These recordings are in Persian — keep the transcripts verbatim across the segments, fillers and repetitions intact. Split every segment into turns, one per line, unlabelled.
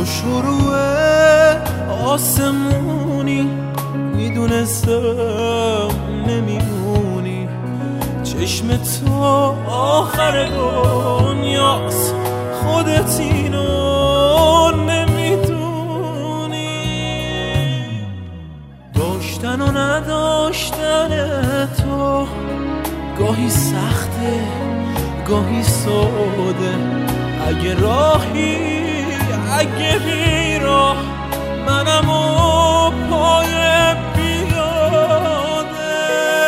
تو شروع آسمونی، میدونستم نمیمونی. چشم تو آخر دنیاست، خودت اینو نمیدونی. داشتن و نداشتن تو گاهی سخته گاهی ساده. اگه راهی اگه بی راه، منم و پای بیاده.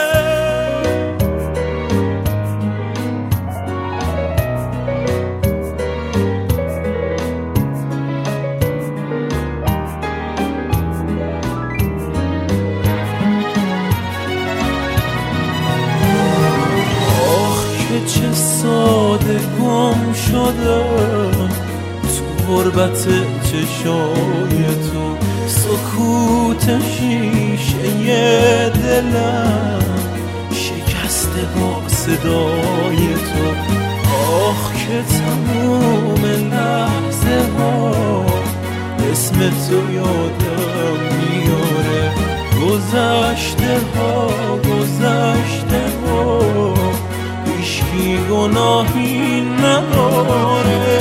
آخ که چه ساده گم شدم تو غربت چشای تو. سکوت شیشه دلم شکسته با صدای تو. آخ که تموم لحظه ها اسم تو یادم میاره. گذشته ها گذشته ها هیچکی گناهی نداره.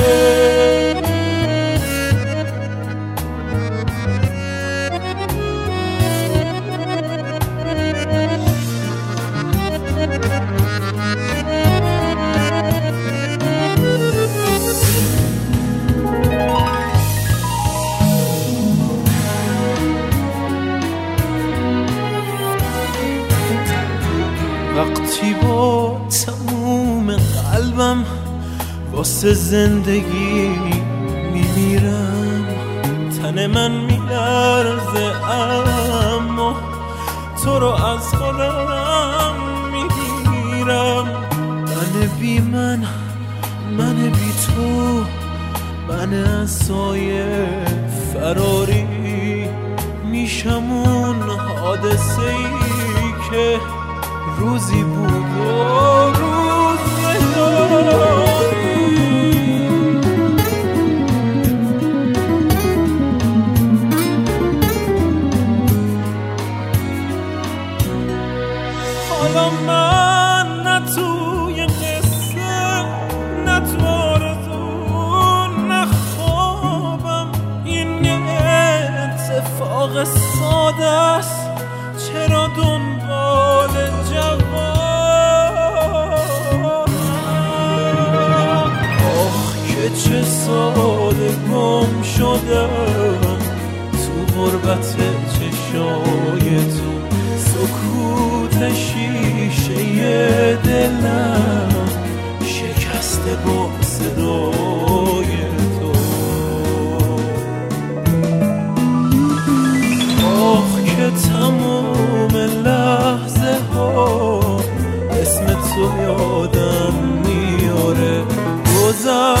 وقتی با تموم قلبم واسه زندگی میمیرم، تن من میلرزه اما تو رو از خودم میگیرم. من بی من، من بی تو، من از سایه فراری میشم اون حادثه ای که روزی بود و روز نداری. حالا من نه توی قصه نه تو آرزو نه خوابم، این یه اتفاق ساده است. چرا دنبال جواب؟ آخ که چه ساده گم شدم تو غربت چشای تو. سکوت شیشه دلم شکسته با صدای تو. آخ که تموم لحظه ها اسم تو یادم میاره. گذشته